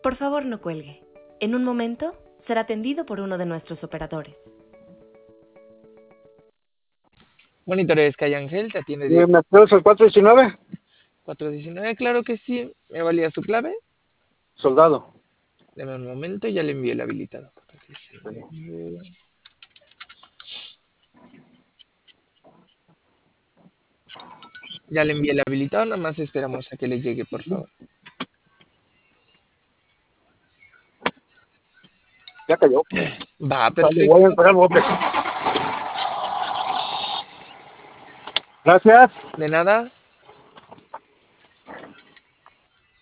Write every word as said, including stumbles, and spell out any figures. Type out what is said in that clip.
Por favor, no cuelgue. En un momento será atendido por uno de nuestros operadores. Monitores Calle Ángel, te atiende ¿Me Diego. atreves al cuatro diecinueve? cuatro diecinueve, claro que sí. ¿Me valía su clave? Soldado. Deme un momento, ya le envié el habilitado. cuatro diecinueve. Ya le envié el habilitado, nada más esperamos a que le llegue, por favor. Ya cayó. Va, Vale, voy a perfecto. entregar bote. Gracias. De nada.